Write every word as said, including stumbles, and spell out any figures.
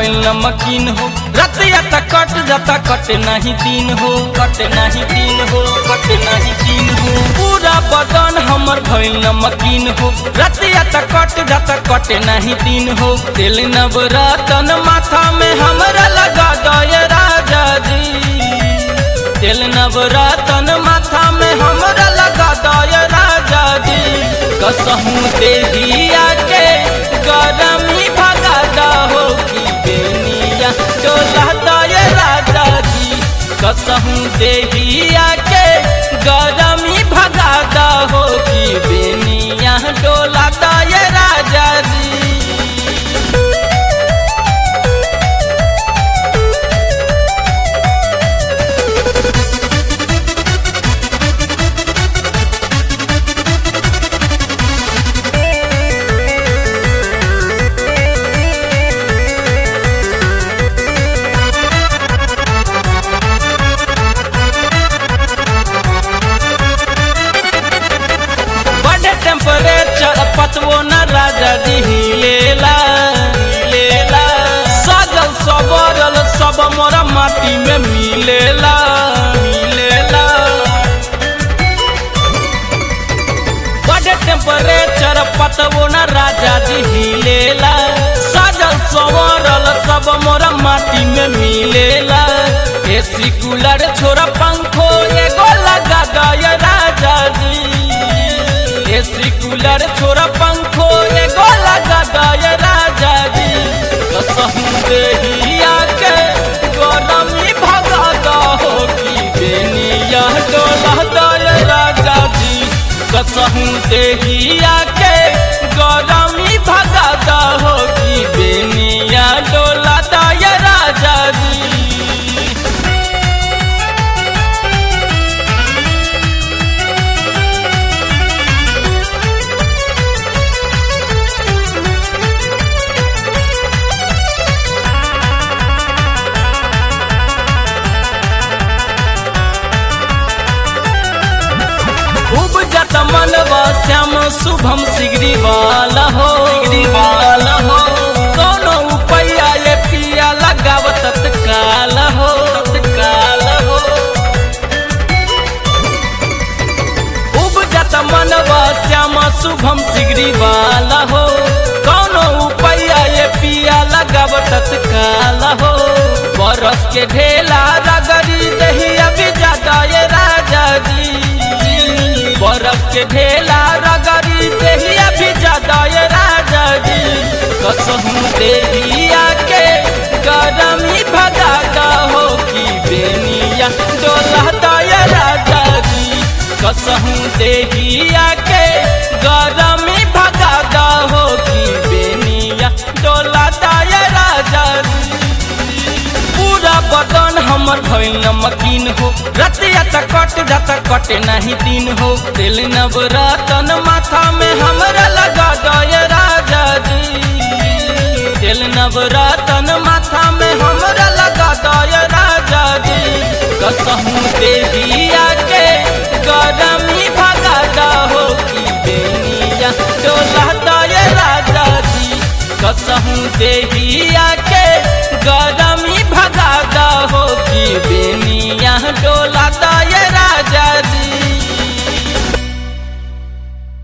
भइल नमकीन हो। रतिया त कट जाता कट नहीं दिन हो, कट नहीं दिन हो, कट नहीं दिन हो। पूरा बदन हमर भइल नमकीन हो। रतिया त कट जाता कट नहीं दिन हो। तेल नवरतन माथा में हमरा लगा दे राजा जी। तेल नवरतन माथा में हमरा लगा दे राजा जी। कसहूँ देहिया के गरमी भगा दहो की बेनिया डोला दे राजा जी। कसहूँ देहिया के गरमी भगा दहो की बेनिया डोला दे राजा जी। टेम्परेचर पचवो न राजा जी हिलेला हिलेला। सजल सबरल सब मोरा माटी में मिलेला मिलेला। बड़े टेम्परेचर पचवो न राजा जी हिलेला। सजल सबरल सब मोरा माटी में मिलेला। एसी कूलर छोरा पंखो एगो लगा दे राजा जी। एसी कूलर छोरा पंखो एगो लगा दे राजा जी। कसहूँ देहिया के गरमी भगा दहो की बेनिया डोला दे राजा जी। कसहूँ देहिया के गरमी भगा दहो की बेनिया डोला दे राजा जी। उपजत मनवा श्याम शुभम सिगरी वाला हो, सिगरी वाला हो। कोनो उपाया ये पिया लगाव तत्काल हो, तत्काल हो। उपजत मनवा श्याम शुभम सिगरी वाला हो। कोनो उपाया ये पिया लगाव तत्काल हो। बरस के ढेला रगड़ी दहिया भी जाता ये राजा जी। बरफ के ढेला रगड़ी देहिया भी जाता ये राजा जी। कसहूँ देहिया के गरमी भगा दहो की बेनिया डोला दे राजा जी। कसहूँ देहिया के गरमी भगा दहो की बेनिया डोला दे राजा जी। पूरा बदन हमर भइल नमकीन हो। रतिया त कट जाता कट नहीं दिन हो। तेल नवरतन माथा में हमरा लगा दे राजा जी। तेल नवरतन माथा में हमरा लगा दे राजा जी। कसहूँ देहिया के गरमी भगा दहो की बेनिया डोला दे राजा जी। कसहूँ देहिया के गरमी भगा दहो की बेनिया डोला।